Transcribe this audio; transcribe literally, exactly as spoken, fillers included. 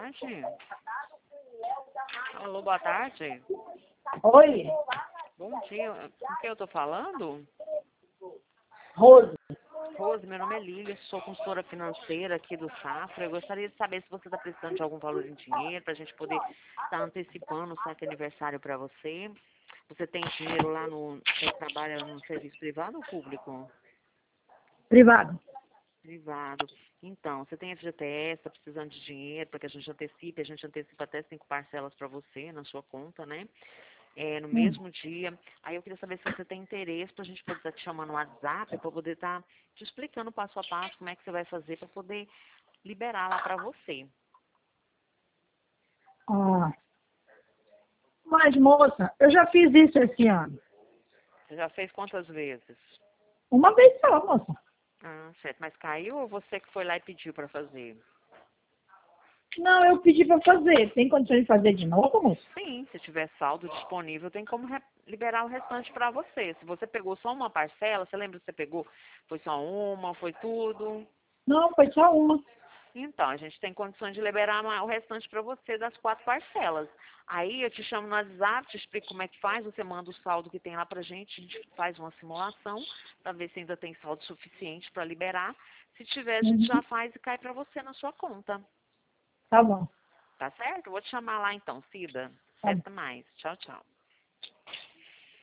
tarde. Alô, boa tarde. Oi, Bom dia. Com quem eu tô falando? Rose. Rose, meu nome é Lília, sou consultora financeira aqui do Safra. Eu gostaria de saber se você está precisando de algum valor em dinheiro para a gente poder estar antecipando o saque aniversário para você. Você tem dinheiro lá no... Você trabalha no serviço privado ou público? Privado. Privado. Então, você tem F G T S, está precisando de dinheiro para que a gente antecipe, a gente antecipa até cinco parcelas para você na sua conta, né? É, no Hum. mesmo dia. Aí eu queria saber se você tem interesse para a gente poder estar te chamando no WhatsApp, para poder estar te explicando passo a passo como é que você vai fazer para poder liberar lá para você. Ah. Mas, moça, eu já fiz isso esse ano. Você já fez quantas vezes? Uma vez só, moça. Ah, certo. Mas caiu ou você que foi lá e pediu para fazer? Não, eu pedi pra fazer. Tem condição de fazer de novo, moça? Sim, se tiver saldo disponível, tem como re- liberar o restante para você. Se você pegou só uma parcela, você lembra que você pegou? Foi só uma, foi tudo? Não, foi só uma. Então, a gente tem condições de liberar ma- o restante para você das quatro parcelas. Aí eu te chamo no WhatsApp, te explico como é que faz, você manda o saldo que tem lá pra gente, a gente faz uma simulação para ver se ainda tem saldo suficiente para liberar. Se tiver, a gente já Uhum. faz e cai para você na sua conta. Tá bom. Tá certo? Eu vou te chamar lá então, Cida. Tá bom. Até mais. Tchau, tchau.